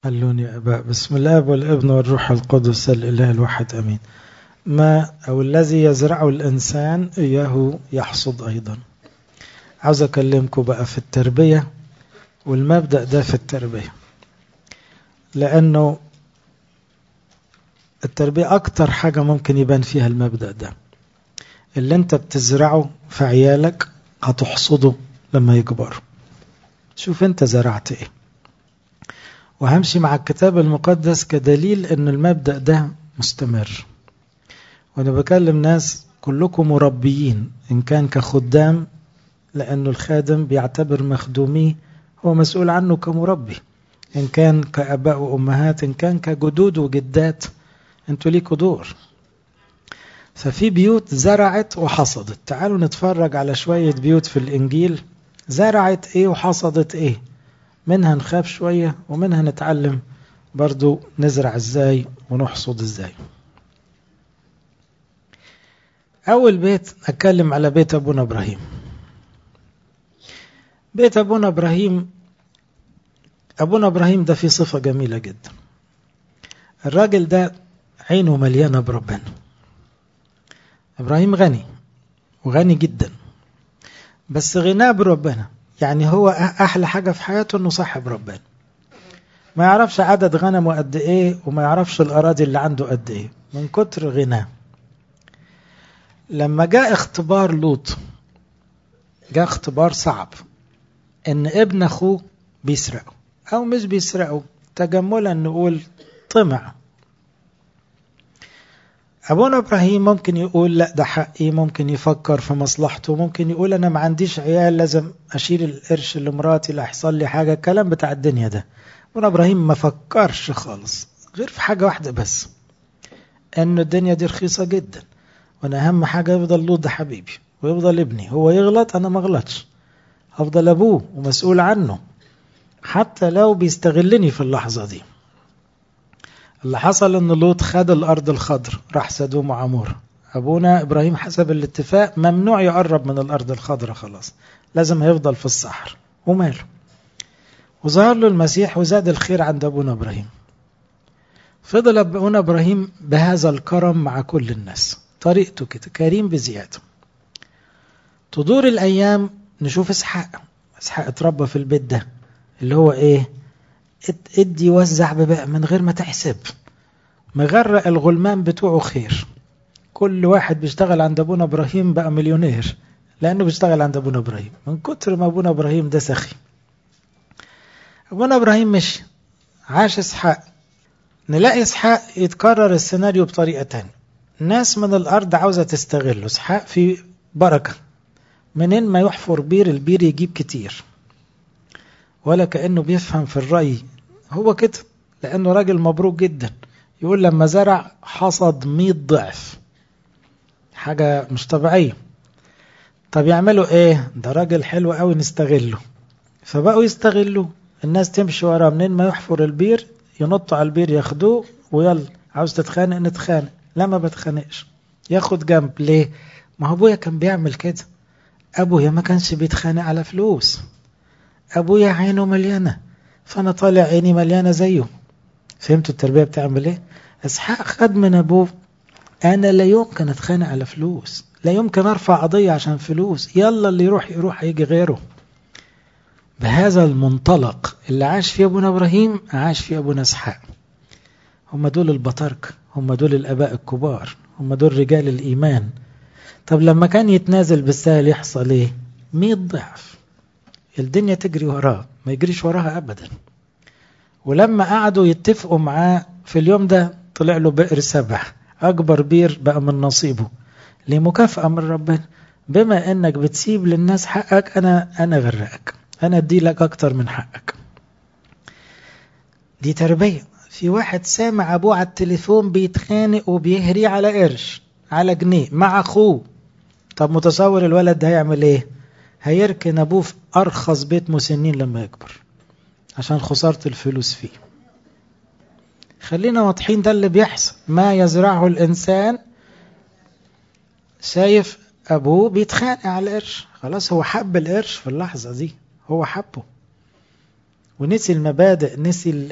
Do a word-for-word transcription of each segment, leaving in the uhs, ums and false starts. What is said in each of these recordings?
هلون يا أباء، بسم الله والابن والروح القدس الإله الواحد أمين. ما أو الذي يزرعه الإنسان إياه يحصد أيضا. عاوز أكلمكم بقى في التربية والمبدأ ده في التربية، لأنه التربية أكتر حاجة ممكن يبان فيها المبدأ ده. اللي أنت بتزرعه في عيالك هتحصده لما يكبروا. شوف أنت زرعت إيه، وهمشي مع الكتاب المقدس كدليل أن المبدأ ده مستمر. وأنا بكلم ناس كلكم مربيين، إن كان كخدام لأنه الخادم بيعتبر مخدوميه هو مسؤول عنه كمربي، إن كان كأباء وأمهات، إن كان كجدود وجدات، أنتوا ليكوا دور. ففي بيوت زرعت وحصدت. تعالوا نتفرج على شوية بيوت في الإنجيل زرعت إيه وحصدت إيه، منها نخاف شوية ومنها نتعلم برضو نزرع إزاي ونحصد إزاي. أول بيت أتكلم على بيت أبونا إبراهيم. بيت أبونا إبراهيم أبونا إبراهيم ده فيه صفة جميلة جدا. الراجل ده عينه مليانة بربنا. إبراهيم غني وغني جدا، بس غناه بربنا، يعني هو أحلى حاجة في حياته أنه صاحب ربنا. ما يعرفش عدد غنمه قد إيه، وما يعرفش الأراضي اللي عنده قد إيه من كتر غناه. لما جاء اختبار لوط، جاء اختبار صعب، ان ابن اخوه بيسرقه، او مش بيسرقه، تجملا نقول طمع. ابونا ابراهيم ممكن يقول لا ده حقي، ممكن يفكر في مصلحته، ممكن يقول انا ما عنديش عيال لازم اشيل القرش لمراتي لا يحصل لي حاجه، الكلام بتاع الدنيا ده. ابونا ابراهيم ما فكرش خالص غير في حاجه واحده بس، ان الدنيا دي رخيصه جدا، وانا اهم حاجه يفضل لوط ده حبيبي ويفضل ابني، هو يغلط انا ما اغلطش، هفضل ابوه ومسؤول عنه حتى لو بيستغلني في اللحظة دي. اللي حصل ان لوط خد الارض الخضر، راح سدوم وعمور. ابونا ابراهيم حسب الاتفاق ممنوع يقرب من الارض الخضراء، خلاص لازم هيفضل في الصحر وماله. وظهر له المسيح وزاد الخير عند ابونا ابراهيم. فضل ابونا ابراهيم بهذا الكرم مع كل الناس، طريقته كده كريم بزيادة. تدور الايام نشوف اسحاق. اسحاق اتربى في البيت ده اللي هو ايه، ادي وزع ببقى من غير ما تحسب، مغرق الغلمان بتوعه خير. كل واحد بيشتغل عند ابونا ابراهيم بقى مليونير، لانه بيشتغل عند ابونا ابراهيم من كتر ما ابونا ابراهيم ده سخي. ابونا ابراهيم مشي، عاش اسحاق. نلاقي اسحاق يتكرر السيناريو بطريقة تانية. ناس من الارض عاوزة تستغله. اسحاق في بركة، منين ما يحفر بير البير يجيب كتير، ولا كأنه بيفهم في الرأي، هو كده لأنه راجل مبروك جدا. يقول لما زرع حصد مئة ضعف، حاجة مش طبيعية. طب يعملوا ايه؟ ده راجل حلو قوي نستغله. فبقوا يستغلوا، الناس تمشي وراه، منين ما يحفر البير ينطوا على البير ياخدوه، ويلا عاوز تتخانق نتخانق، لا ما بتخانقش، ياخد جنب. ليه؟ ما هو ابويا كان بيعمل كده، ابويا ما كانش بيتخانق على فلوس، ابويا عينه مليانة فانا طالع عيني مليانة زيه. فهمتوا التربية بتعمل ايه؟ اسحاق خد من ابوه، انا لا يمكن اتخانق على فلوس، لا يمكن ارفع قضية عشان فلوس، يلا اللي يروح يروح هيجي غيره. بهذا المنطلق اللي عاش فيه ابونا ابراهيم عاش فيه ابونا اسحاق. هم دول البطاركة، هم دول الاباء الكبار، هم دول رجال الايمان. طب لما كان يتنازل بالسهل يحصل ايه؟ مئة ضعف. الدنيا تجري وراه، ما يجريش وراها ابدا. ولما قعدوا يتفقوا معاه في اليوم ده طلع له بئر سبع، أكبر بير بقى من نصيبه، لمكافأة من ربنا. بما أنك بتسيب للناس حقك، أنا أنا غرقك، أنا أدي لك أكتر من حقك. دي تربية. في واحد سامع أبوه على التليفون بيتخانق وبيهري على قرش على جنيه مع أخوه. طب متصور الولد ده هيعمل إيه؟ هيركن أبوه في أرخص بيت مسنين لما يكبر عشان خسارة الفلوس فيه. خلينا واضحين، ده اللي بيحصل. ما يزرعه الإنسان. شايف أبوه بيتخانق على القرش، خلاص هو حب القرش في اللحظة دي، هو حبه ونسي المبادئ، نسي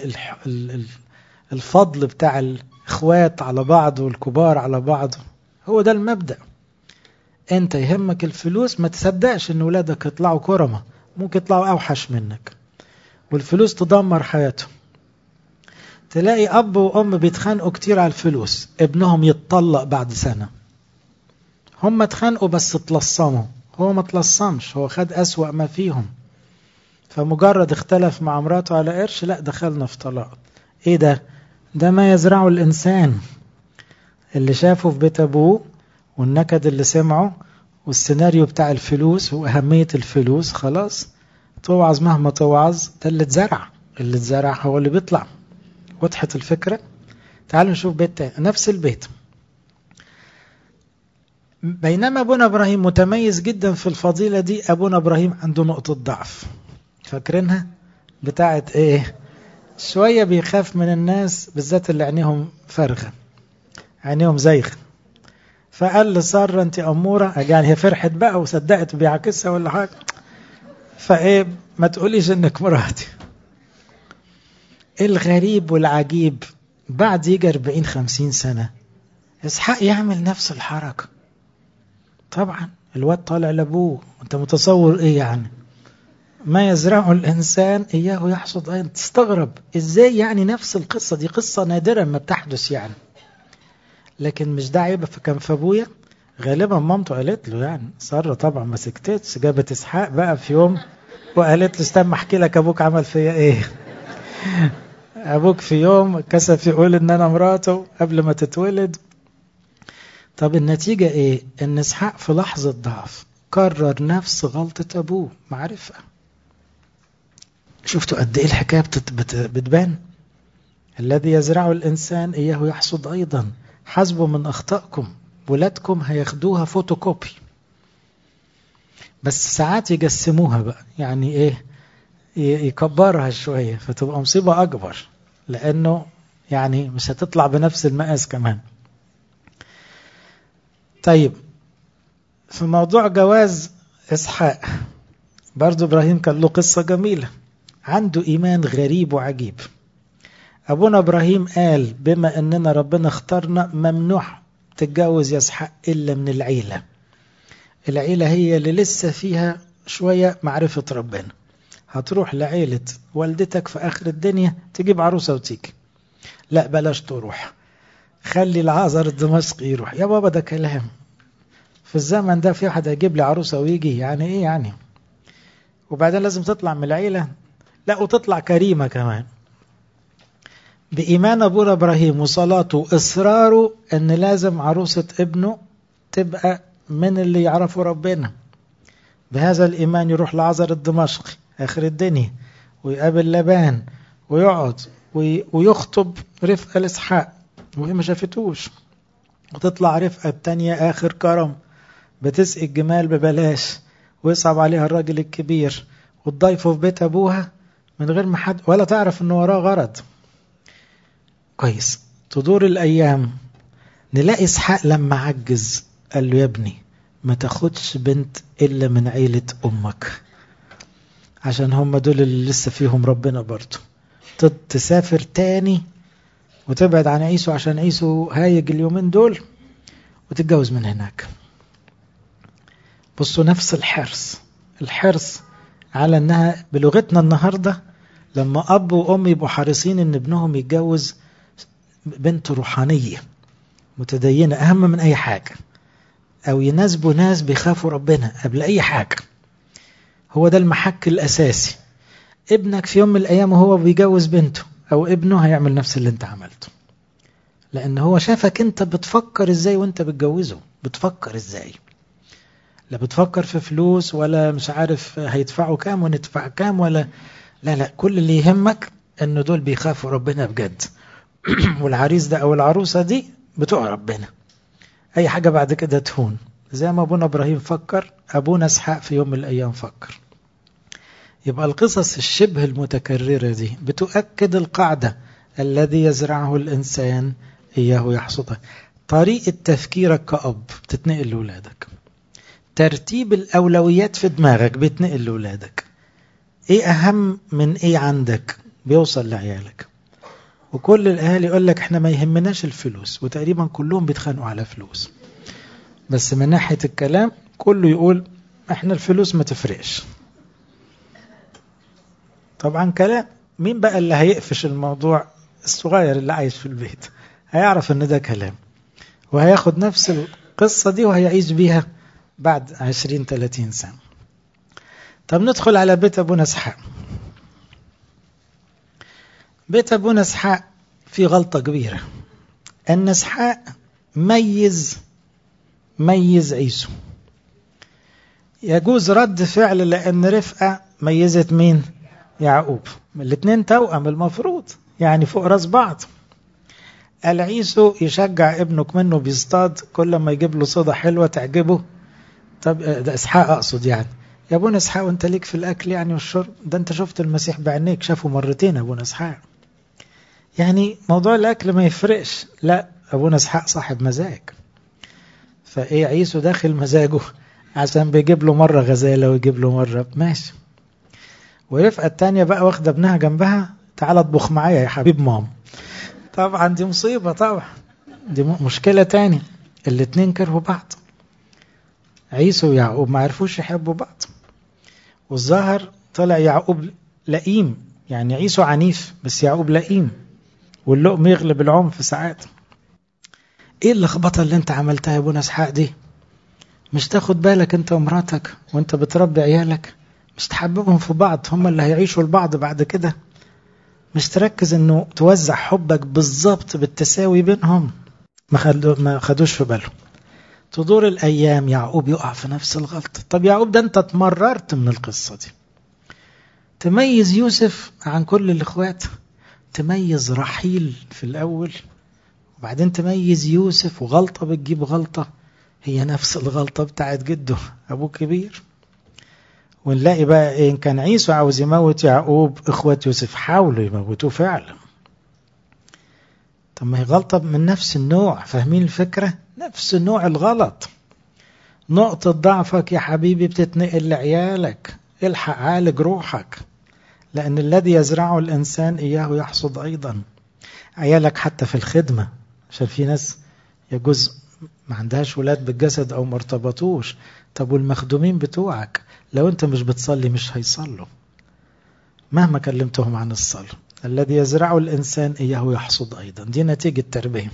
الفضل بتاع الإخوات على بعض والكبار على بعض. هو ده المبدأ. أنت يهمك الفلوس، ما تصدقش أن ولادك يطلعوا كرمة، ممكن يطلعوا أوحش منك، والفلوس تدمر حياتهم. تلاقي أب وأم بيتخانقوا كتير على الفلوس، ابنهم يتطلق بعد سنة. هم اتخانقوا بس تلصموا، هو ما تلصمش، هو خد أسوأ ما فيهم. فمجرد اختلف مع مراته على قرش، لا دخلنا في طلاق. ايه ده؟ ده ما يزرعه الإنسان. اللي شافه في بيت أبوه والنكد اللي سمعه والسيناريو بتاع الفلوس وأهمية الفلوس، خلاص توعظ مهما توعظ، ده اللي اتزرع. اللي اتزرع هو اللي بيطلع. وضحت الفكرة؟ تعالوا نشوف بيت تاني، نفس البيت. بينما أبونا إبراهيم متميز جدا في الفضيلة دي، أبونا إبراهيم عنده نقطة ضعف. فاكرينها؟ بتاعت ايه؟ شوية بيخاف من الناس، بالذات اللي عينيهم فارغة، عينيهم زيغ. فقال لسارة انت أمورة، يعني هي فرحت بقى وصدقت بيعكسها ولا حاجة، فايه ما تقوليش انك مراتي. الغريب والعجيب، بعد يجي أربعين خمسين سنة إسحاق يعمل نفس الحركة. طبعا الواد طالع لأبوه، انت متصور ايه يعني؟ ما يزرعه الإنسان إياه يحصد أيضا. تستغرب إزاي يعني نفس القصة دي، قصة نادرة ما بتحدث يعني، لكن مش ده عيب. فكان في أبويا غالبا مامته قالت له، يعني سارة طبعا ما سكتتش، جابت إسحاق بقى في يوم وقالت له استنى احكي لك أبوك عمل فيا إيه. أبوك في يوم كسف يقول إن أنا مراته قبل ما تتولد. طب النتيجة إيه؟ إن إسحاق في لحظة ضعف كرر نفس غلطة أبوه، معرفة. شفتوا قد ايه الحكاية بتبان؟ الذي يزرعه الإنسان إياه يحصد أيضا. حسبوا من أخطائكم، ولادكم هياخدوها فوتوكوبي، بس ساعات يجسموها بقى، يعني إيه، يكبرها شوية فتبقى مصيبة أكبر، لأنه يعني مش هتطلع بنفس المقاس كمان. طيب في موضوع جواز إسحاق برضو إبراهيم كان له قصة جميلة، عنده إيمان غريب وعجيب. أبونا إبراهيم قال بما أننا ربنا اختارنا ممنوع تتجوز يا إسحاق إلا من العيلة. العيلة هي اللي لسه فيها شوية معرفة ربنا. هتروح لعيلة والدتك في آخر الدنيا تجيب عروسة وتيجي، لا بلاش تروح، خلي العازر الدمشقي يروح. يا بابا ده كلام، في الزمن ده في واحد هيجيب لي عروسة ويجي؟ يعني إيه يعني؟ وبعدين لازم تطلع من العيلة، لا وتطلع كريمة كمان. بإيمان أبونا إبراهيم وصلاته وإصراره أن لازم عروسة ابنه تبقى من اللي يعرفوا ربنا، بهذا الإيمان يروح لعازر الدمشقي آخر الدنيا ويقابل لبان ويقعد ويخطب رفقة لإسحاق وهي ما شافتوش، وتطلع رفقة التانية آخر كرم بتسقي الجمال ببلاش، ويصعب عليها الراجل الكبير وتضيفه في بيت أبوها من غير ما حد ولا تعرف أنه وراه غرض. كويس. تدور الأيام نلاقي إسحاق لما عجز قال له يا ابني ما تاخدش بنت إلا من عيلة أمك، عشان هم دول اللي لسه فيهم ربنا برضو. تسافر تاني وتبعد عن عيسو عشان عيسو هايج اليومين دول وتتجوز من هناك. بصوا نفس الحرص، الحرص على أنها بلغتنا النهاردة لما أب وأم يبقوا حريصين أن ابنهم يتجوز بنت روحانية متدينة أهم من أي حاجة، أو يناسبوا ناس بيخافوا ربنا قبل أي حاجة. هو ده المحك الأساسي. ابنك في يوم من الأيام وهو بيجوز بنته أو ابنه هيعمل نفس اللي انت عملته، لأن هو شافك انت بتفكر ازاي وانت بتجوزه. بتفكر ازاي؟ لا بتفكر في فلوس ولا مش عارف هيدفعوا كام وندفع كام ولا لا لا، كل اللي يهمك ان دول بيخافوا ربنا بجد والعريس ده او العروسة دي بتوع ربنا. اي حاجة بعد كده تهون. زي ما ابونا ابراهيم فكر، ابونا اسحاق في يوم من الايام فكر. يبقى القصص الشبه المتكررة دي بتؤكد القاعدة الذي يزرعه الانسان اياه يحصده. طريقة تفكيرك كأب بتتنقل لأولادك، ترتيب الأولويات في دماغك بتنقل لأولادك. ايه اهم من ايه عندك بيوصل لعيالك. وكل الاهالي يقول لك احنا ما يهمناش الفلوس، وتقريبا كلهم بيتخانقوا على فلوس، بس من ناحية الكلام كله يقول احنا الفلوس ما تفرقش. طبعا كلام مين بقى اللي هيقفش الموضوع؟ الصغير اللي عايش في البيت هيعرف ان ده كلام، وهياخد نفس القصة دي وهيعيش بيها بعد عشرين ثلاثين سنة. طب ندخل على بيت أبونا إسحاق. بيت أبونا إسحاق في غلطة كبيرة، أن إسحاق ميز ميز عيسو. يجوز رد فعل لأن رفقة ميزت مين؟ يعقوب. الاثنين توأم المفروض يعني فوق راس بعض. قال عيسو يشجع ابنك منه بيصطاد، كل ما يجيب له صيدة حلوة تعجبه. طب ده إسحاق أقصد يعني، يا ابونا إسحاق وانت ليك في الأكل يعني والشرب، ده انت شفت المسيح بعينيك، شافه مرتين ابونا إسحاق. يعني موضوع الأكل ما يفرقش، لا ابونا إسحاق صاحب مزاج. فايه عيسو داخل مزاجه عشان بيجيب له مرة غزالة ويجيب له مرة ماشي. ورفقة التانية بقى واخدة ابنها جنبها، تعال اطبخ معايا يا حبيب مام. طبعا دي مصيبة، طبعا دي مشكلة تاني. الاتنين كرهوا بعض، عيسو ويعقوب ما عرفوش يحبوا بعض. والظاهر طلع يعقوب لئيم، يعني عيسو عنيف بس يعقوب لئيم، واللقم يغلب العنف ساعات. ايه اللخبطة اللي انت عملتها يا ابونا إسحاق دي؟ مش تاخد بالك انت ومراتك وانت بتربي عيالك؟ مش تحببهم في بعض، هم اللي هيعيشوا لبعض بعد كده؟ مش تركز انه توزع حبك بالظبط بالتساوي بينهم؟ ما, خدو ما خدوش في بالهم. تدور الايام يعقوب يقع في نفس الغلطة. طب يعقوب ده انت اتمررت من القصة دي، تميز يوسف عن كل الاخوات، تميز رحيل في الاول، وبعدين تميز يوسف، وغلطة بتجيب غلطة، هي نفس الغلطة بتاعت جده أبوه كبير. ونلاقي بقى إيه، إن كان عيسو عاوز يموت يعقوب، إخوة يوسف حاولوا يموتوه فعلا. طب ما هي غلطة من نفس النوع، فاهمين الفكرة؟ نفس النوع الغلط. نقطة ضعفك يا حبيبي بتتنقل لعيالك، الحق عالج روحك، لأن الذي يزرعه الإنسان إياه يحصد أيضا. عيالك حتى في الخدمة، عشان في ناس يجوز ما عندهاش ولاد بالجسد أو مرتبطوش. طب والمخدومين بتوعك لو أنت مش بتصلي مش هيصلوا مهما كلمتهم عن الصلاة. الذي يزرعه الإنسان إياه يحصد أيضا، دي نتيجة تربية.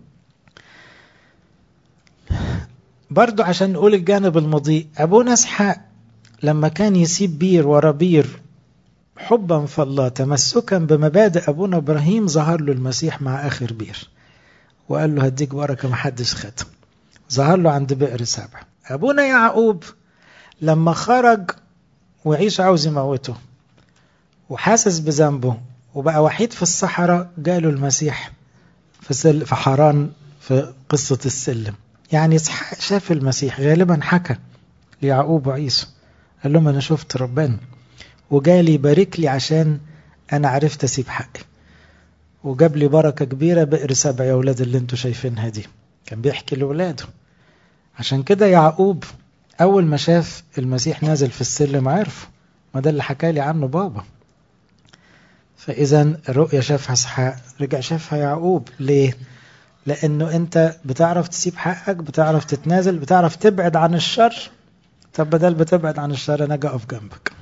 برضو عشان نقول الجانب المضيء، أبونا إسحاق لما كان يسيب بير ورا بير حبا في الله تمسكا بمبادئ أبونا إبراهيم، ظهر له المسيح مع آخر بير وقال له هديك بركة ما حدش خدها. ظهر له عند بئر سبع. أبونا يعقوب لما خرج وعيسو عاوز يموته وحاسس بذنبه وبقى وحيد في الصحراء، جاله المسيح في, سل في حران في قصة السلم. يعني إسحاق شاف المسيح، غالبا حكى ليعقوب وعيسو قال لهم أنا شفت ربنا وجالي يبارك لي عشان أنا عرفت أسيب حقي، وجاب لي بركة كبيرة بئر سبع يا أولاد اللي انتوا شايفينها دي. كان بيحكي لأولاده. عشان كده يعقوب أول ما شاف المسيح نازل في السلم عرف، ما ده اللي حكى لي عنه بابا. فإذا الرؤية شافها إسحاق، رجع شافها يعقوب. ليه؟ لأنه أنت بتعرف تسيب حقك، بتعرف تتنازل، بتعرف تبعد عن الشر. طب بدل بتبعد عن الشر أنا أقف جنبك.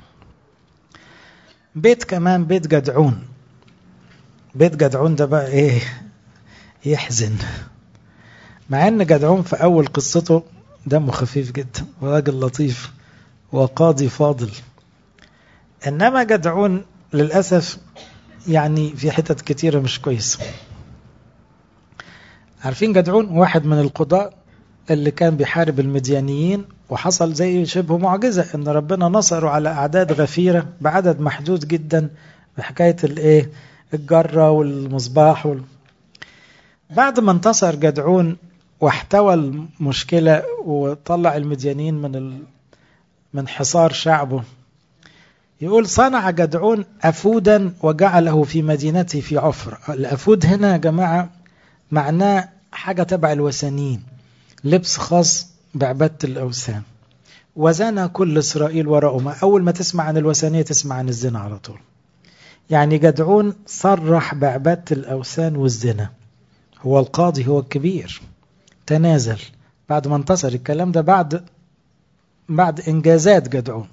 بيت كمان بيت جدعون. بيت جدعون ده بقى إيه؟ يحزن. مع أن جدعون في أول قصته دمه خفيف جدا وراجل لطيف وقاضي فاضل، إنما جدعون للأسف يعني في حتت كتيرة مش كويس. عارفين جدعون واحد من القضاء اللي كان بيحارب المديانيين، وحصل زي شبه معجزة ان ربنا نصره على اعداد غفيرة بعدد محدود جدا بحكاية الايه الجرة والمصباح وال... بعد ما انتصر جدعون واحتوى المشكلة وطلع المديانيين من ال... من حصار شعبه، يقول صنع جدعون أفودا وجعله في مدينته في عفر. الأفود هنا يا جماعة معناه حاجة تبع الوثنيين، لبس خاص بعبادة الأوثان، وزنى كل إسرائيل وراءهما. أول ما تسمع عن الوثنية تسمع عن الزنا على طول. يعني جدعون صرح بعبادة الأوثان والزنا، هو القاضي، هو الكبير، تنازل بعد ما انتصر. الكلام ده بعد بعد إنجازات جدعون.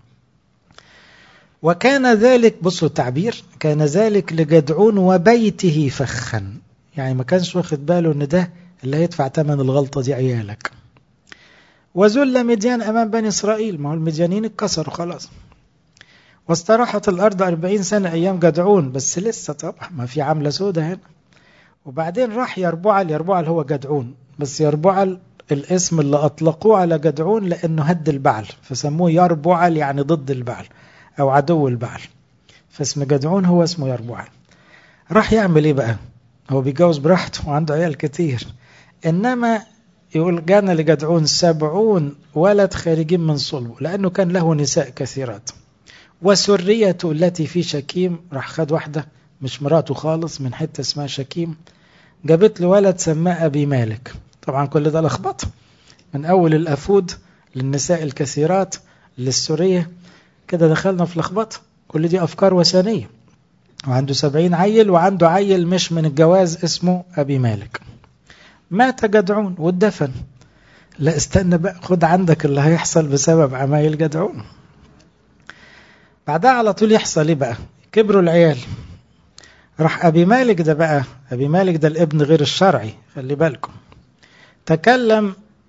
وكان ذلك، بصوا التعبير، كان ذلك لجدعون وبيته فخا، يعني ما كانش واخد باله ان ده اللي هيدفع ثمن الغلطة دي عيالك. وذل مديان أمام بني إسرائيل، ما هو المديانين اتكسروا خلاص. واستراحت الأرض أربعين سنة أيام جدعون، بس لسه طبعا ما في عملة سودة هنا. وبعدين راح يربعل، يربعل هو جدعون، بس يربعل الاسم اللي أطلقوه على جدعون لأنه هد البعل، فسموه يربعل يعني ضد البعل أو عدو البعل، فاسم جدعون هو اسمه يربعل. راح يعمل إيه بقى؟ هو بيجوز براحته وعنده عيال كتير، إنما يقول جانا لجدعون سبعون ولد خارجين من صلبه، لأنه كان له نساء كثيرات. وسريته التي في شكيم، راح خد واحدة مش مراته خالص من حتة اسمها شكيم، جابت له ولد سماه أبي مالك. طبعا كل ده لخبطه، من أول الأفود للنساء الكثيرات للسورية، كده دخلنا في لخبطه. كل دي أفكار وثنية. وعنده سبعين عيل، وعنده عيل مش من الجواز اسمه أبي مالك. مات جدعون واتدفن. لا استنى بقى، خد عندك اللي هيحصل بسبب عمايل جدعون. بعدها على طول يحصل ايه بقى؟ كبروا العيال. راح أبي مالك ده بقى، أبي مالك ده الابن غير الشرعي، خلي بالكم. تكلم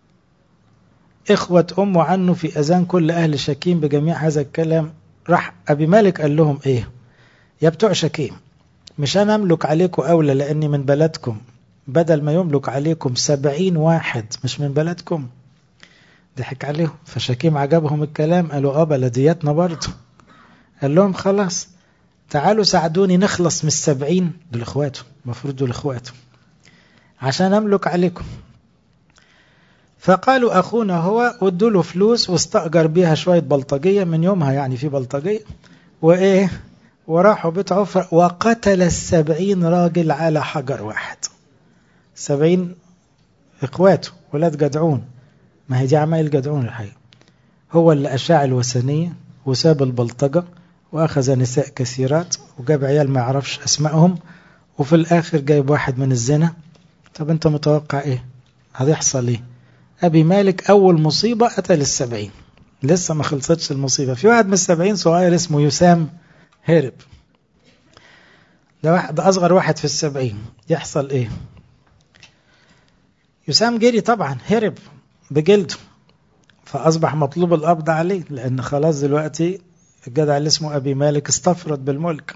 إخوة أمه عنه في أذان كل أهل شكيم بجميع هذا الكلام. راح أبي مالك قال لهم إيه؟ يا بتوع شكيم، مش أنا أملك عليكم أولى لأني من بلدكم، بدل ما يملك عليكم سبعين واحد مش من بلدكم؟ ضحك عليهم. فشكيم عجبهم الكلام، قالوا آه بلدياتنا برضه. قال لهم خلاص تعالوا ساعدوني نخلص من السبعين دول اخواته، المفروض دول اخواته، عشان املك عليكم. فقالوا اخونا هو، وادوا له فلوس واستأجر بيها شوية بلطجية، من يومها يعني في بلطجية، وايه، وراحوا بيت عفر وقتل السبعين راجل على حجر واحد. سبعين اخواته ولاد جدعون، ما هي دي عمايل جدعون الحقيقة. هو اللي اشاع الوثنية وساب البلطجة وأخذ نساء كثيرات وجاب عيال ما يعرفش أسمائهم، وفي الآخر جايب واحد من الزنا. طب أنت متوقع إيه هيحصل إيه؟ أبي مالك أول مصيبة قتل السبعين، لسه ما خلصتش المصيبة. في واحد من السبعين صغير اسمه يسام هرب، ده, واحد ده أصغر واحد في السبعين. يحصل إيه؟ يسام جري طبعا، هرب بجلده، فأصبح مطلوب القبض عليه، لأن خلاص دلوقتي الجدع اللي اسمه أبي مالك استفرد بالملك.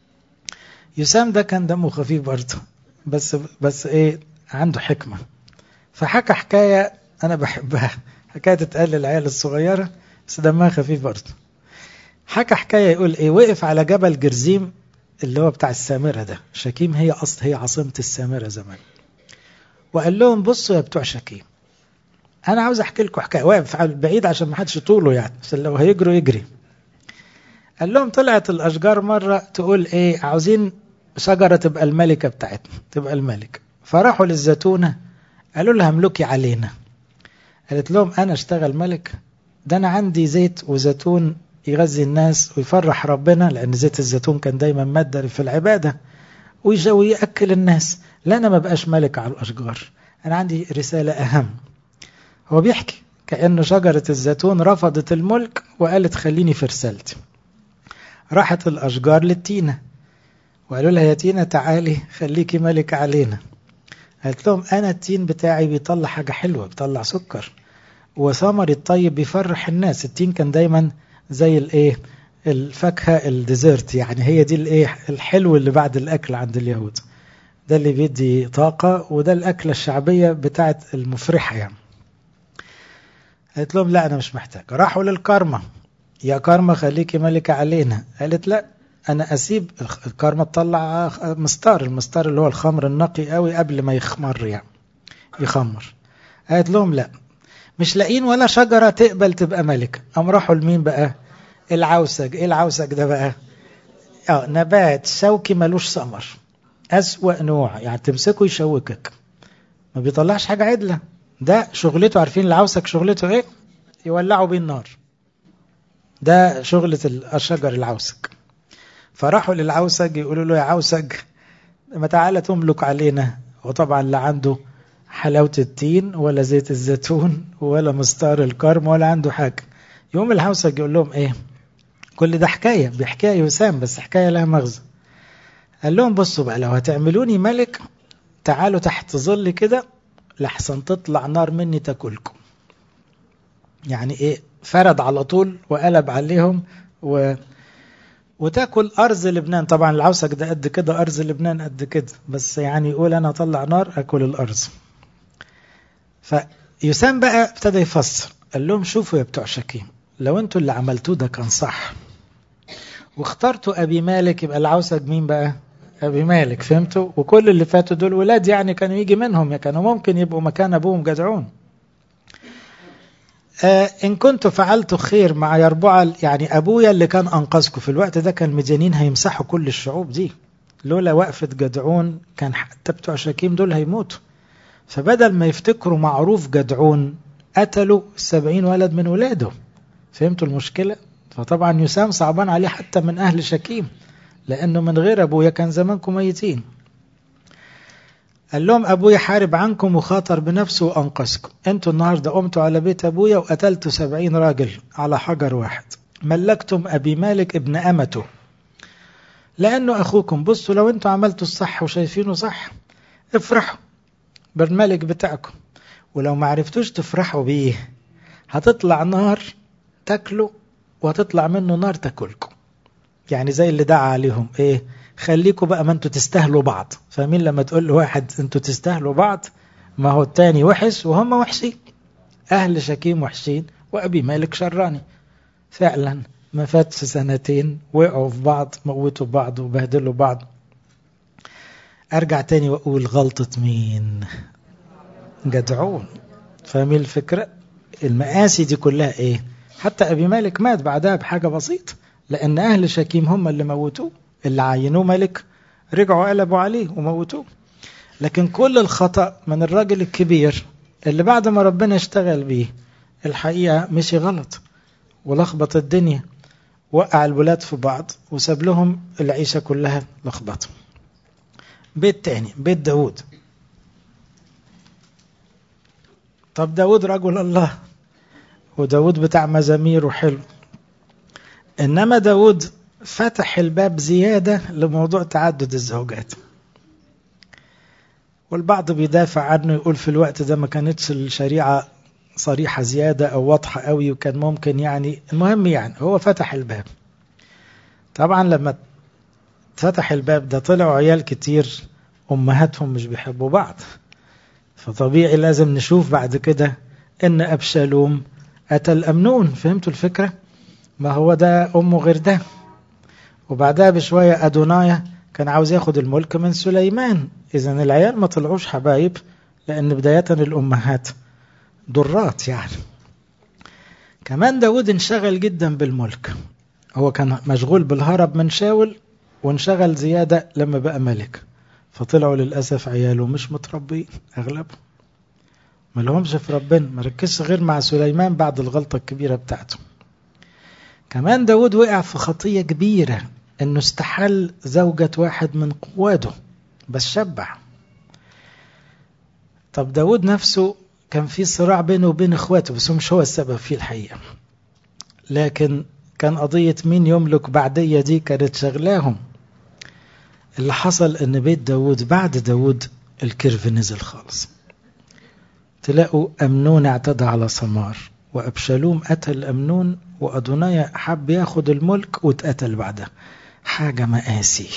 يسام ده كان دمه خفيف برضه، بس بس إيه، عنده حكمة. فحكى حكاية أنا بحبها، حكاية تتقال للعيال الصغيرة بس دمها خفيف برضه. حكى حكاية يقول إيه، وقف على جبل جرزيم اللي هو بتاع السامرة ده، شكيم هي أصل هي عاصمة السامرة زمان، وقال لهم بصوا يا بتوع شكيم، أنا عاوز أحكي لكم حكاية. واقف على بعيد عشان ما حدش يطوله يعني، عشان لو هيجروا يجري. قال لهم طلعت الأشجار مرة تقول إيه، عاوزين شجرة تبقى الملكة بتاعتنا، تبقى الملكة. فراحوا للزيتونة قالوا لها املكي علينا. قالت لهم أنا اشتغل ملك؟ ده أنا عندي زيت وزيتون يغذي الناس ويفرح ربنا، لأن زيت الزيتون كان دايما مادة في العبادة ويأكل الناس. لا أنا ما بقاش ملك على الأشجار، أنا عندي رسالة أهم. هو بيحكي كأنه شجرة الزيتون رفضت الملك وقالت خليني في رسالتي. راحت الأشجار للتينة وقالوا لها يا تينة تعالي خليكي ملك علينا. قالت لهم أنا التين بتاعي بيطلع حاجة حلوة، بيطلع سكر وثمر الطيب بيفرح الناس. التين كان دايما زي الايه، الفاكهة الديزرت، يعني هي دي الايه الحلو اللي بعد الأكل عند اليهود، ده اللي بيدي طاقة، وده الأكلة الشعبية بتاعت المفرحة يعني. قالت لهم لا أنا مش محتاج. راحوا للكرمة، يا كرمة خليكي ملكة علينا. قالت لا أنا أسيب الكرمة تطلع مستار، المستار اللي هو الخمر النقي قوي قبل ما يخمر يعني يخمر. قالت لهم لا مش لاقين ولا شجرة تقبل تبقى ملكة. أم راحوا لمين بقى؟ العوسج. إيه العوسج ده بقى؟ آه نبات شوكي ملوش ثمر، أسوأ نوع، يعني تمسكه يشوكك، ما بيطلعش حاجة عدلة. ده شغلته، عارفين العوسج شغلته إيه؟ يولعوا بيه النار، ده شغلة الشجر العوسك. فراحوا للعوسج يقولوا له يا عوسج ما تعالى تملك علينا. وطبعا لا عنده حلاوة التين ولا زيت الزيتون ولا مستار الكرم ولا عنده حاجة. يوم العوسج يقول لهم ايه؟ كل ده حكاية بحكاية يسام، بس حكاية لها مغزى. قال لهم بصوا بقى، لو هتعملوني ملك تعالوا تحت ظل كده لحسن تطلع نار مني تاكلكم. يعني ايه؟ فرد على طول وقلب عليهم و... وتاكل أرز لبنان. طبعا العوسك ده قد كده، أرز لبنان قد كده، بس يعني يقول أنا أطلع نار أكل الأرز. فيسام بقى ابتدى يفسر، قال لهم شوفوا يا بتوع شكيم، لو انتوا اللي عملتوه ده كان صح واخترتوا أبي مالك، يبقى العوسك مين بقى؟ أبي مالك. فهمتوا؟ وكل اللي فاتوا دول ولاد يعني كانوا يجي منهم، كانوا ممكن يبقوا مكان أبوهم جدعون. آه إن كنتوا فعلتوا خير مع يربعل، يعني أبويا اللي كان أنقذكم في الوقت ده، كان مديانين هيمسحوا كل الشعوب دي، لولا وقفة جدعون كان حتى بتوع شكيم دول هيموتوا. فبدل ما يفتكروا معروف جدعون قتلوا السبعين ولد من ولاده. فهمتوا المشكلة؟ فطبعا يسام صعبان عليه حتى من أهل شكيم، لأنه من غير أبويا كان زمانكم ميتين. قال لهم أبويا حارب عنكم وخاطر بنفسه وأنقذكم. أنتوا النهاردة قمتوا على بيت أبويا وقتلتوا سبعين راجل على حجر واحد. ملكتم أبي مالك ابن أمته لأنه أخوكم. بصوا لو أنتوا عملتوا الصح وشايفينه صح افرحوا بالملك بتاعكم، ولو ما عرفتوش تفرحوا بيه هتطلع نار تاكلوا وهتطلع منه نار تاكلكم. يعني زي اللي دعا عليهم ايه؟ خليكوا بقى ما انتوا تستاهلوا بعض. فمين لما تقول لواحد انتوا تستاهلوا بعض، ما هو التاني وحش وهم وحشين. اهل شكيم وحشين وابي مالك شراني. فعلا ما فاتش سنتين وقعوا في بعض، موتوا بعض وبهدلوا بعض. ارجع تاني واقول غلطة مين؟ جدعون. فاهمين الفكرة؟ المقاسي دي كلها ايه؟ حتى ابي مالك مات بعدها بحاجة بسيطة، لأن أهل شكيم هم اللي موتوه، اللي عينوه ملك رجعوا قلبوا عليه وموتوه. لكن كل الخطأ من الراجل الكبير اللي بعد ما ربنا اشتغل بيه الحقيقة مشي غلط ولخبط الدنيا، وقع الولاد في بعض وساب لهم العيشة كلها لخبطة. بيت تاني، بيت داود. طب داود رجل الله، وداود بتاع مزامير وحلو، إنما داود فتح الباب زيادة لموضوع تعدد الزوجات. والبعض بيدافع عنه، يقول في الوقت ده ما كانتش الشريعة صريحة زيادة أو واضحة قوي، وكان ممكن يعني المهم يعني هو فتح الباب. طبعا لما فتح الباب ده طلعوا عيال كتير أمهاتهم مش بيحبوا بعض، فطبيعي لازم نشوف بعد كده إن أبشالوم قتل أمنون. فهمتوا الفكرة؟ ما هو ده أمه غير ده. وبعدها بشوية أدونايا كان عاوز ياخد الملك من سليمان. إذن العيال ما طلعوش حبايب، لأن بداية الأمهات ضرات يعني. كمان داود انشغل جدا بالملك، هو كان مشغول بالهرب من شاول وانشغل زيادة لما بقى ملك، فطلعوا للأسف عياله مش متربين أغلبهم، ما لهمش في ربنا، ما ركزش غير مع سليمان بعد الغلطة الكبيرة بتاعته. كمان داود وقع في خطية كبيرة، انه استحل زوجة واحد من قواده بس شبع. طب داود نفسه كان في صراع بينه وبين اخواته، بس مش هو السبب فيه الحقيقة، لكن كان قضية مين يملك بعدية دي كانت شغلاهم. اللي حصل ان بيت داود بعد داود الكيرف نزل خالص. تلاقوا أمنون اعتدى على سمار، وأبشالوم قتل أمنون، وأدونايا حب ياخد الملك واتقتل بعدها. حاجة مآسي.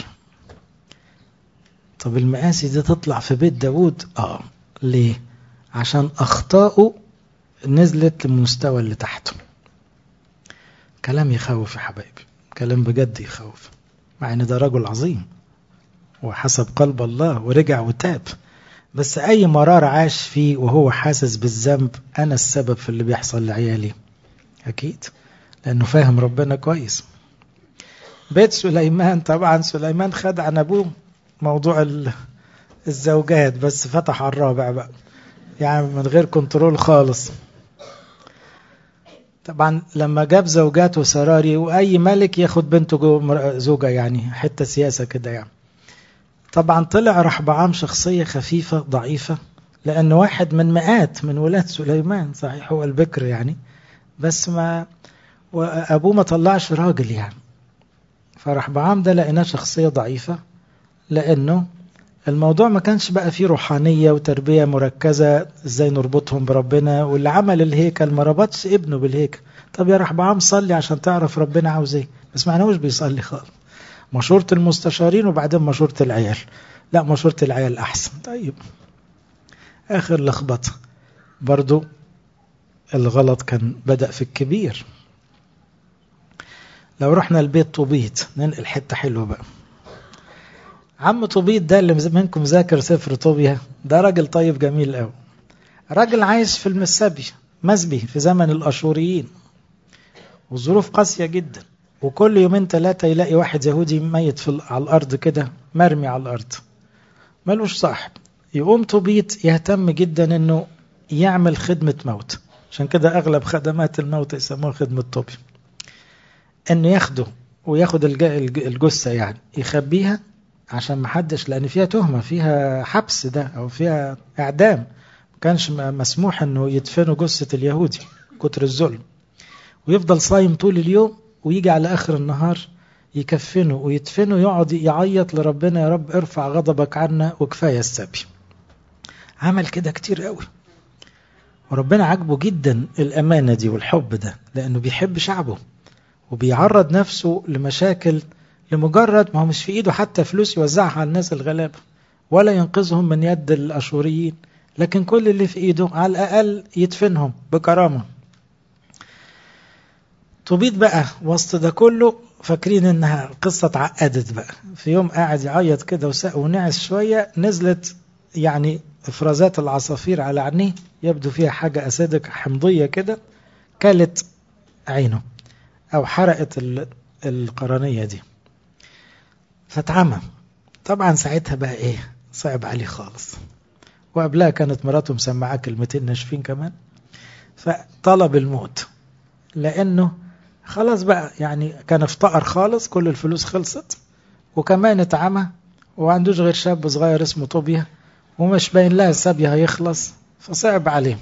طب المآسي دي تطلع في بيت داود؟ آه ليه؟ عشان أخطاؤه نزلت للمستوى اللي تحته. كلام يخوف يا حبايبي، كلام بجد يخوف، مع ان ده رجل عظيم وحسب قلب الله ورجع وتاب، بس أي مرار عاش فيه وهو حاسس بالذنب، أنا السبب في اللي بيحصل لعيالي أكيد، لأنه فاهم ربنا كويس. بيت سليمان، طبعا سليمان خد عن أبوه موضوع الزوجات، بس فتح على الرابع بقى، يعني من غير كنترول خالص. طبعا لما جاب زوجاته سراري، وأي ملك ياخد بنته زوجة، يعني حتة سياسة كده يعني. طبعا طلع رحبعام شخصية خفيفة ضعيفة، لأنه واحد من مئات من ولاد سليمان، صحيح هو البكر يعني، بس ما وأبوه ما طلعش راجل يعني. فرحبعام ده لقيناه شخصية ضعيفة، لأنه الموضوع ما كانش بقى فيه روحانية وتربية مركزة ازاي نربطهم بربنا. واللي عمل الهيكل ما ربطش ابنه بالهيكل. طب يا رحبعام صلي عشان تعرف ربنا عاوز ايه، بس معناهوش بيصلي خالص. مشورة المستشارين وبعدين مشورة العيال، لا مشورة العيال أحسن. طيب آخر لخبطة برضو، الغلط كان بدأ في الكبير. لو رحنا البيت طوبيت، ننقل حتة حلوة بقى. عم طوبيت ده اللي منكم ذاكر سفر طوبيا، ده راجل طيب جميل قوي، راجل عايش في المسبي مسبي في زمن الأشوريين، والظروف قاسية جدا، وكل يومين ثلاثة يلاقي واحد يهودي ميت في على الأرض كده، مرمي على الأرض ملوش صاحب. يقوم طوبيت يهتم جدا انه يعمل خدمة موت، عشان كده اغلب خدمات الموت يسموها خدمة طوبي، انه ياخده وياخد الجثة يعني يخبيها عشان محدش، لان فيها تهمة، فيها حبس ده او فيها اعدام، ما كانش مسموح انه يدفنوا جثة اليهودي كتر الظلم. ويفضل صايم طول اليوم، ويجي على اخر النهار يكفنه ويدفنه، يقعد يعيط لربنا، يا رب ارفع غضبك عنا وكفاية السبي. عمل كده كتير قوي، وربنا عجبه جدا الأمانة دي والحب ده، لأنه بيحب شعبه وبيعرض نفسه لمشاكل لمجرد ما هو مش في إيده حتى فلوس يوزعها على الناس الغلابة ولا ينقذهم من يد الأشوريين، لكن كل اللي في إيده على الأقل يدفنهم بكرامة. طوبيت بقى وسط ده كله فاكرين انها قصة اتعقدت بقى. في يوم قاعد يعيط كده ونعس شوية، نزلت يعني افرازات العصافير على عينيه، يبدو فيها حاجة اسيدك حمضية كده، كلت عينه او حرقت القرنية دي فتعمى. طبعا ساعتها بقى ايه، صعب عليه خالص، وقبلها كانت مراته مسمعاه كلمتين ناشفين كمان، فطلب الموت، لانه خلاص بقى يعني كان افتقر خالص، كل الفلوس خلصت، وكمان اتعمى، وعندوش غير شاب صغير اسمه طوبيا، ومش باين لها السبي هيخلص، فصعب عليه.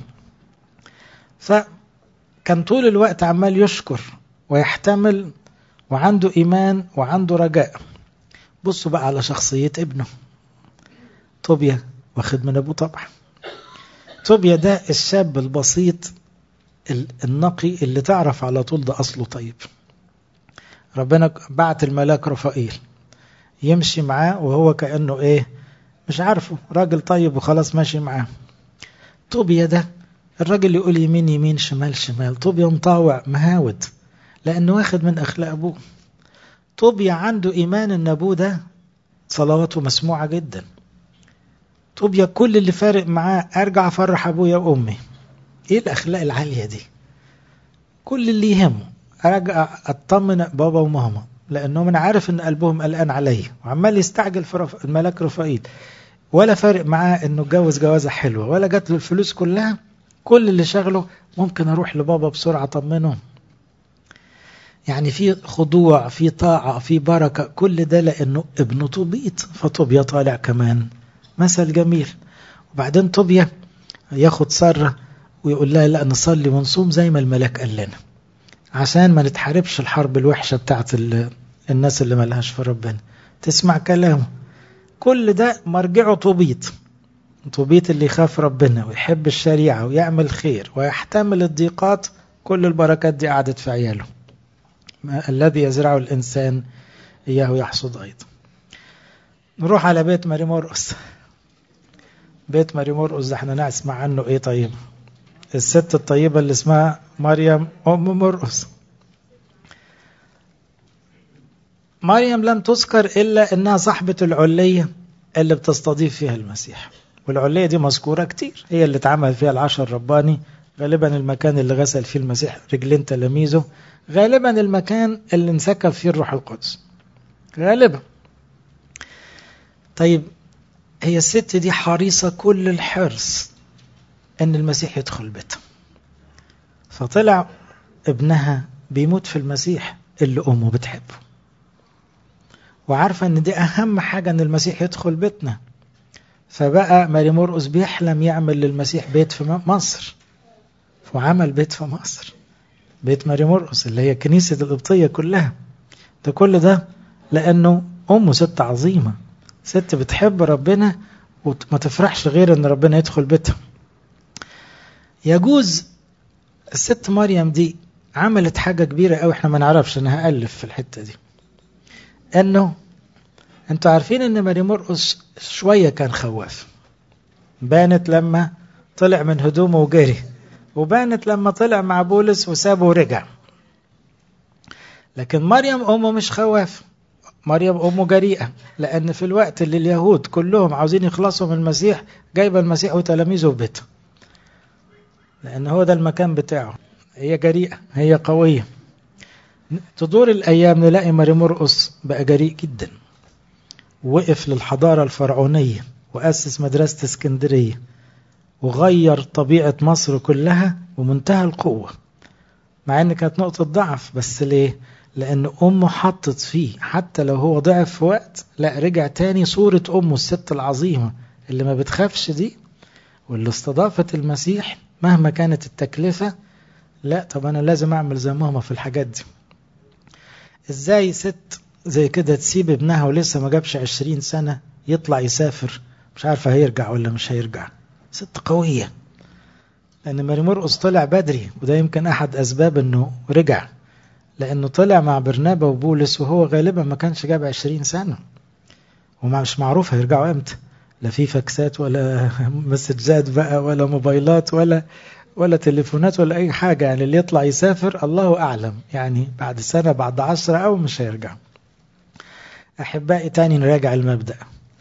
فكان طول الوقت عمال يشكر ويحتمل، وعنده إيمان وعنده رجاء. بصوا بقى على شخصية ابنه طوبيا، واخد من أبوه طبعا. طوبيا ده الشاب البسيط النقي اللي تعرف على طول ده أصله طيب. ربنا بعت الملاك رفائيل يمشي معاه، وهو كأنه ايه مش عارفه، راجل طيب وخلاص ماشي معاه. طوبيا ده الراجل يقول يمين يمين شمال شمال، طوبيا مطاوع مهاود لأنه واخد من أخلاق أبوه. طوبيا عنده إيمان أن أبوه ده صلواته مسموعة جدا. طوبيا كل اللي فارق معاه أرجع أفرح أبويا وأمي. إيه الأخلاق العالية دي؟ كل اللي يهمه أرجع أطمن بابا وماما، لأنه أنا عارف أن قلبهم قلقان علي، وعمال يستعجل في الملاك رفائيل، ولا فارق معاه أنه اتجوز جوازة حلوة ولا جات له الفلوس كلها. كل اللي شغله ممكن أروح لبابا بسرعة أطمنه. يعني في خضوع، في طاعة، في بركة، كل ده لأنه ابن طوبيت. فطوبيا طالع كمان مثل جميل. وبعدين طوبيا ياخد سارة ويقول لها لا نصلي ونصوم زي ما الملاك قال لنا، عشان ما نتحاربش الحرب الوحشة بتاعت الناس اللي ملهاش في ربنا، تسمع كلامه. كل ده مرجعه طوبيت. طوبيت اللي يخاف ربنا ويحب الشريعة ويعمل خير ويحتمل الضيقات، كل البركات دي قعدت في عياله. الذي يزرعه الإنسان إياه يحصد أيضا. نروح على بيت ماري مرقس. بيت ماري مرقس ده احنا نسمع عنه ايه؟ طيب الست الطيبة اللي اسمها مريم أم مرقس. مريم لم تذكر إلا أنها صاحبة العلية اللي بتستضيف فيها المسيح، والعلية دي مذكورة كتير، هي اللي اتعمل فيها العشر الرباني، غالبا المكان اللي غسل فيه المسيح رجلين تلاميذه، غالبا المكان اللي انسكب فيه الروح القدس غالبا. طيب هي الست دي حريصة كل الحرص أن المسيح يدخل بيتها، فطلع ابنها بيموت في المسيح اللي أمه بتحبه، وعارفة ان دي أهم حاجة ان المسيح يدخل بيتنا. فبقى ماري مرقس بيحلم يعمل للمسيح بيت في مصر، وعمل بيت في مصر، بيت ماري مرقس اللي هي كنيسة القبطية كلها. ده كل ده لأنه أمه ست عظيمة، ست بتحب ربنا وما تفرحش غير ان ربنا يدخل بيتها. يجوز الست مريم دي عملت حاجة كبيرة قوي احنا ما نعرفش، انا هألف في الحتة دي. انه انتوا عارفين ان ماري مرقس شوية كان خواف، بانت لما طلع من هدومه وجري، وبانت لما طلع مع بولس وسابه ورجع. لكن مريم أمه مش خواف، مريم أمه جريئة، لأن في الوقت اللي اليهود كلهم عاوزين يخلصوا من المسيح جايبه المسيح وتلاميذه في بيته، لأن هو ده المكان بتاعه. هي جريئة، هي قوية. تدور الأيام نلاقي ماري مرقس بقى جريء جدا، وقف للحضارة الفرعونية وأسس مدرسة اسكندرية وغير طبيعة مصر كلها ومنتهى القوة، مع أن كانت نقطة ضعف. بس ليه؟ لأن أمه حطت فيه، حتى لو هو ضعف في وقت، لا رجع تاني صورة أمه الست العظيمة اللي ما بتخافش دي، واللي استضافت المسيح مهما كانت التكلفة. لا طب أنا لازم أعمل زي ماما في الحاجات دي. إزاي ست زي كده تسيب ابنها ولسه ما جابش عشرين سنة يطلع يسافر مش عارفة هيرجع ولا مش هيرجع؟ ست قوية. لأن ماري مرقس طلع بدري، وده يمكن أحد أسباب أنه رجع، لأنه طلع مع برنابا وبولس وهو غالبا ما كانش جاب عشرين سنة، ومش معروف هيرجعوا امتى، لا في فاكسات ولا مسجات بقى ولا موبايلات ولا ولا تليفونات ولا أي حاجة. يعني اللي يطلع يسافر الله أعلم، يعني بعد سنة بعد عشرة أو مش هيرجع. أحبائي تاني نراجع المبدأ،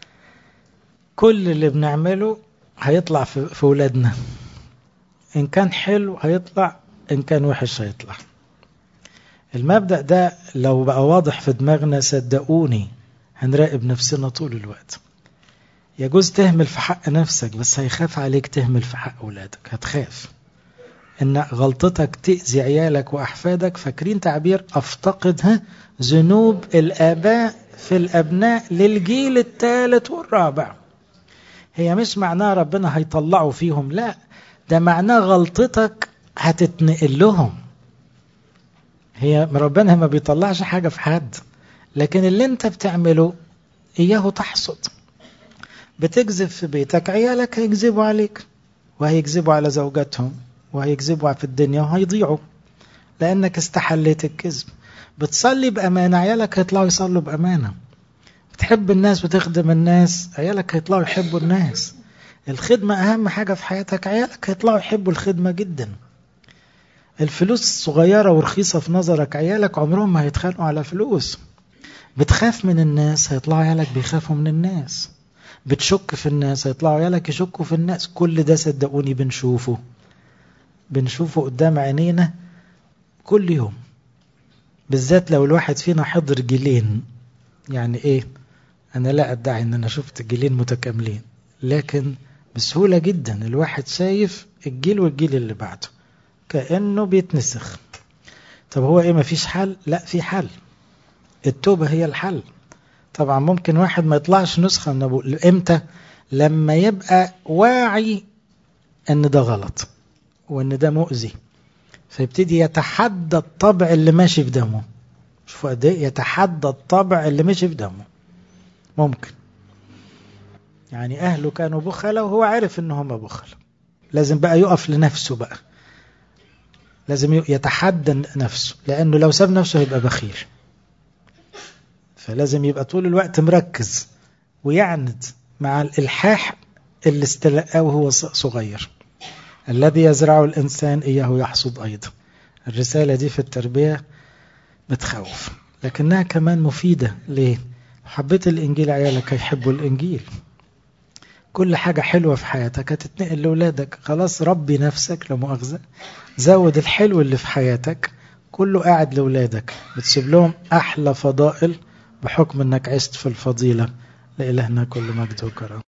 كل اللي بنعمله هيطلع في ولادنا، إن كان حلو هيطلع، إن كان وحش هيطلع. المبدأ ده لو بقى واضح في دماغنا صدقوني هنراقب نفسنا طول الوقت. يجوز تهمل في حق نفسك، بس هيخاف عليك تهمل في حق أولادك. هتخاف إن غلطتك تأذي عيالك وأحفادك. فاكرين تعبير أفتقدها ذنوب الآباء في الأبناء للجيل الثالث والرابع؟ هي مش معناه ربنا هيطلعوا فيهم، لا، ده معناه غلطتك هتتنقل لهم. هي ربنا ما بيطلعش حاجة في حد، لكن اللي انت بتعمله إياه تحصد. بتكذب في بيتك، عيالك هيكذبوا عليك، وهيكذبوا على زوجاتهم، وهيكذبوا في الدنيا وهيضيعوا لأنك استحليت الكذب. بتصلي بأمانة، عيالك هيطلعوا يصلوا بأمانة. بتحب الناس وتخدم الناس، عيالك هيطلعوا يحبوا الناس. الخدمة أهم حاجة في حياتك، عيالك هيطلعوا يحبوا الخدمة جدا. الفلوس صغيرة ورخيصة في نظرك، عيالك عمرهم ما هيتخانقوا على فلوس. بتخاف من الناس، هيطلعوا عيالك بيخافوا من الناس. بتشك في الناس، هيطلعوا عيالك يشكوا في الناس. كل ده صدقوني بنشوفه بنشوفه قدام عينينا كل يوم، بالذات لو الواحد فينا حضر جيلين. يعني ايه؟ انا لا ادعي ان انا شفت جيلين متكاملين، لكن بسهولة جدا الواحد شايف الجيل والجيل اللي بعده كأنه بيتنسخ. طب هو ايه، مفيش حل؟ لا في حل، التوبة هي الحل. طبعا ممكن واحد ما يطلعش نسخة من ابوه، امتى؟ لما يبقى واعي ان ده غلط وان ده مؤذي، فيبتدي يتحدى الطبع اللي ماشي في دمه. شوفوا قد ايه يتحدى الطبع اللي ماشي في دمه. ممكن يعني اهله كانوا بخلة وهو عارف ان هم بخلة، لازم بقى يقف لنفسه بقى، لازم يتحدى نفسه، لانه لو ساب نفسه هيبقى بخيل. فلازم يبقى طول الوقت مركز ويعند مع الإلحاح اللي استلقاه وهو صغير. الذي يزرع الإنسان إياه يحصد أيضا. الرسالة دي في التربية بتخوف، لكنها كمان مفيدة. ليه؟ حبيت الإنجيل عيالك هيحبوا الإنجيل. كل حاجة حلوة في حياتك هتتنقل لأولادك. خلاص ربي نفسك، لا مؤاخذة، زود الحلو اللي في حياتك كله قاعد لأولادك، بتسيب لهم أحلى فضائل بحكم أنك عشت في الفضيلة. لإلهنا كل مجد وكرم.